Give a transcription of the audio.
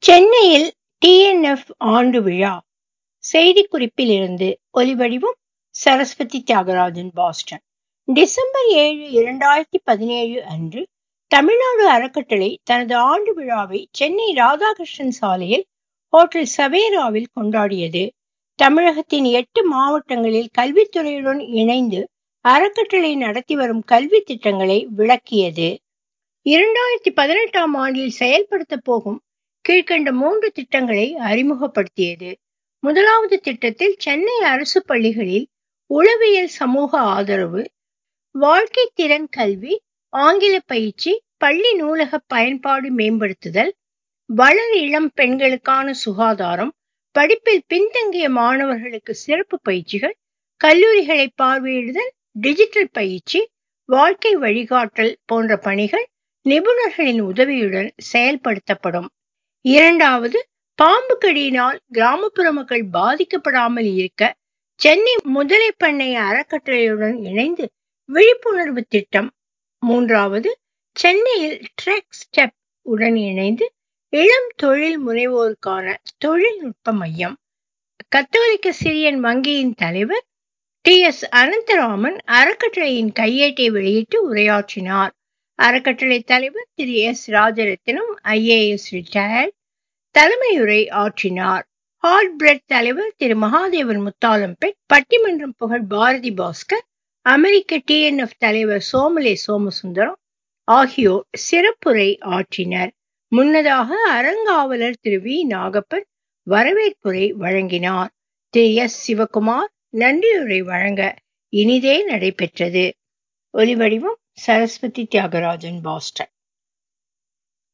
சென்னையில் டிஎன்எஃப் ஆண்டு விழா. செய்திக்குறிப்பிலிருந்து ஒலிவடிவம் சரஸ்வதி தியாகராஜன், பாஸ்டன். டிசம்பர் 7, 2017 அன்று தமிழ்நாடு அறக்கட்டளை தனது ஆண்டு விழாவை சென்னை ராதாகிருஷ்ணன் சாலையில் ஹோட்டல் சவேராவில் கொண்டாடியது. தமிழகத்தின் 8 மாவட்டங்களில் கல்வித்துறையுடன் இணைந்து அறக்கட்டளை நடத்தி வரும் கல்வி திட்டங்களை விளக்கியது. 2018ஆம் ஆண்டில் செயல்படுத்த போகும் கீழ்கண்ட 3 திட்டங்களை அறிமுகப்படுத்தியது. முதலாவது திட்டத்தில் சென்னை அரசு பள்ளிகளில் உளவியல் சமூக ஆதரவு, வாழ்க்கை திறன் கல்வி, ஆங்கில பயிற்சி, பள்ளி நூலக பயன்பாடு மேம்படுத்துதல், வளர் இளம் பெண்களுக்கான சுகாதாரம், படிப்பில் பின்தங்கிய மாணவர்களுக்கு சிறப்பு பயிற்சிகள், கல்லூரிகளை பார்வையிடுதல், டிஜிட்டல் பயிற்சி, வாழ்க்கை வழிகாட்டல் போன்ற பணிகள் நிபுணர்களின் உதவியுடன் செயல்படுத்தப்படும். இரண்டாவது, பாம்பு கடியினால் கிராமப்புற மக்கள் பாதிக்கப்படாமல் இருக்க சென்னை முதலை பண்ணை அறக்கட்டளையுடன் இணைந்து விழிப்புணர்வு திட்டம். மூன்றாவது, சென்னையில் ட்ரெக் ஸ்டெப் உடன் இணைந்து இளம் தொழில் முனைவோருக்கான தொழில்நுட்ப மையம். கத்தோலிக்க சிரியன் வங்கியின் தலைவர் TS அனந்தராமன் அறக்கட்டளையின் கையேட்டை வெளியிட்டு உரையாற்றினார். அறக்கட்டளை தலைவர் திரு S ராஜரத்தினம் IAS ரிட்டையர்ட் தலைமையுரை ஆற்றினார். ஹாட் பிரெட் தலைவர் திரு மகாதேவன் முத்தாலம்பேட், பட்டிமன்றம் புகழ் பாரதி பாஸ்கர், அமெரிக்க TNF தலைவர் சோமலே சோமசுந்தரம் ஆகியோர் சிறப்புரை ஆற்றினர். முன்னதாக அறங்காவலர் திரு V நாகப்பன் வரவேற்புரை வழங்கினார். திரு S சிவகுமார் நன்றியுரை வழங்க இனிதே நடைபெற்றது. ஒலிவடிவம் சரஸ்வதி தியாகராஜன், பாஸ்டன்.